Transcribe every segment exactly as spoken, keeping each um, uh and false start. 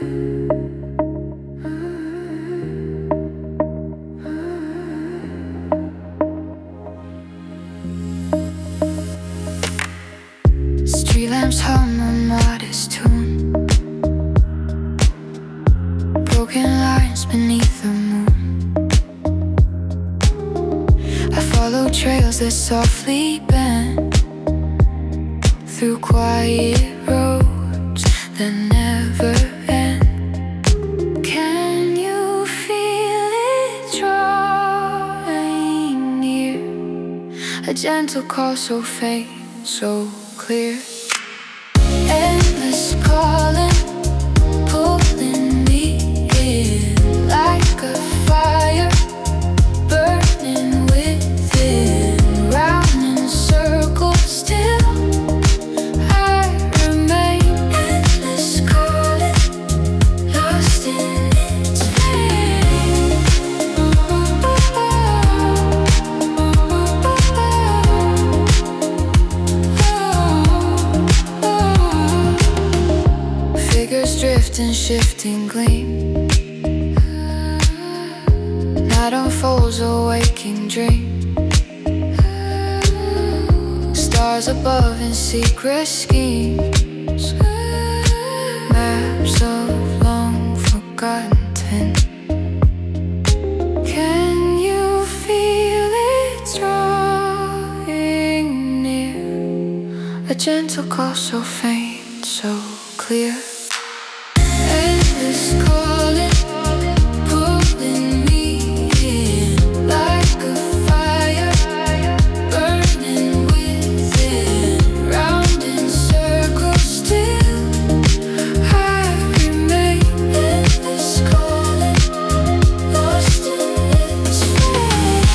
Street lamps hum a modest tune, broken lines beneath the moon. I follow trails that softly bend through quiet roads that never end. Can you feel it drawing near? A gentle call so faint, so clear. Endless calling, pulling me in like a fire burning within. Round in circles still I remain. Endless calling, lost in its flame. Figures drift in shifting gleam. Night unfolds a waking dream. Stars above in secret schemes. Maps of long forgotten. Can you feel it drawing near? A gentle call so faint, so clear. Endless calling, pulling me in like a fire burning within. Round in circles still I remain. Endless calling, lost in its flame.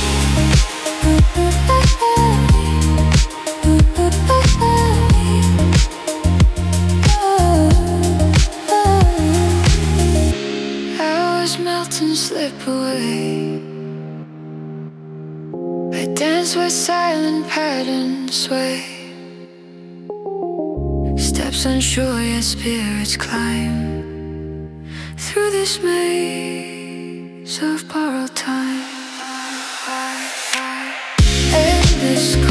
Hours melt and slip away. I dance where silent patterns sway. Steps unsure yet spirits climb through this maze of borrowed time. Endless